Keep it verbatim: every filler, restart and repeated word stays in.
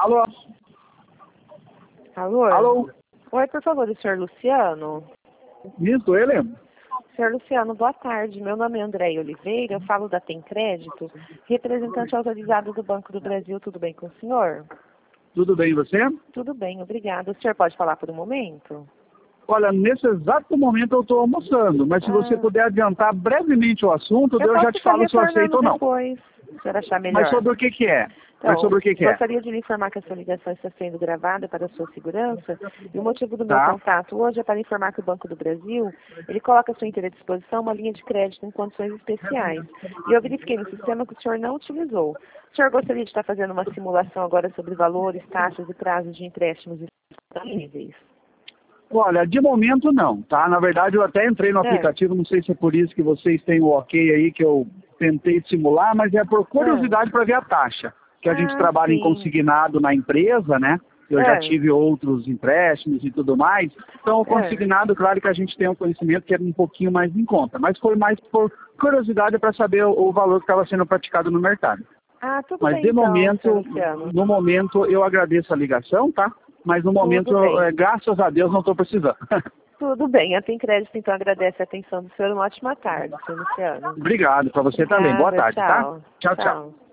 Alô? Alô? Alô? Oi, por favor, o senhor Luciano? Isso, ele? Senhor Luciano, boa tarde. Meu nome é Andréia Oliveira, eu falo da Tem Crédito, representante autorizado do Banco do Brasil. Tudo bem com o senhor? Tudo bem, e você? Tudo bem, obrigada. O senhor pode falar por um momento? Olha, nesse exato momento eu estou almoçando, mas se Ah. você puder adiantar brevemente o assunto, eu, Eu já posso te estar falo se eu aceito retornando ou não. depois, se o senhor achar melhor. Mas sobre o que que é? Então, Mas sobre o que que é? gostaria de lhe informar que a sua ligação está sendo gravada para a sua segurança e o motivo do meu Tá? contato hoje é para informar que o Banco do Brasil, ele coloca à sua inteira disposição uma linha de crédito em condições especiais. E eu verifiquei no sistema que o senhor não utilizou. O senhor gostaria de estar fazendo uma simulação agora sobre valores, taxas e prazos de empréstimos disponíveis? Olha, de momento não, tá? Na verdade eu até entrei no É. aplicativo, não sei se é por isso que vocês têm o ok aí que eu tentei simular, mas é por curiosidade para ver a taxa. Que a gente Ah, trabalha em sim. consignado na empresa, né? Eu já É. tive outros empréstimos e tudo mais. Então, o É. consignado, claro que a gente tem um conhecimento que é um pouquinho mais em conta. Mas foi mais por curiosidade para saber o, o valor que estava sendo praticado no mercado. Ah, tudo Mas bem de então, momento, senhor Luciano. no momento eu agradeço a ligação, tá? Mas no momento, Tudo bem. é, graças a Deus, não estou precisando. Tudo bem, a Tem Crédito então agradece a atenção do senhor. Uma ótima tarde, senhor Luciano. Obrigado, para você também. Boa Obrigada, tarde, tá? tchau. Tchau, tchau.